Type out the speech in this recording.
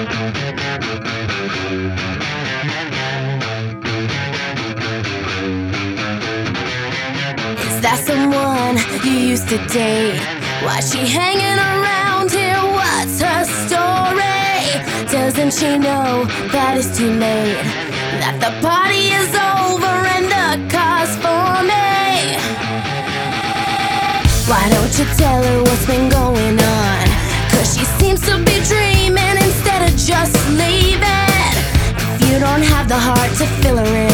Is that someone you used to date? Why's she hanging around here? What's her story? Doesn't she know that it's too late? That the party is over and the car's for me? Why don't you tell her what's been going on? 'Cause she seems to be dreaming instead of just leaving. If you don't have the heart to fill her in,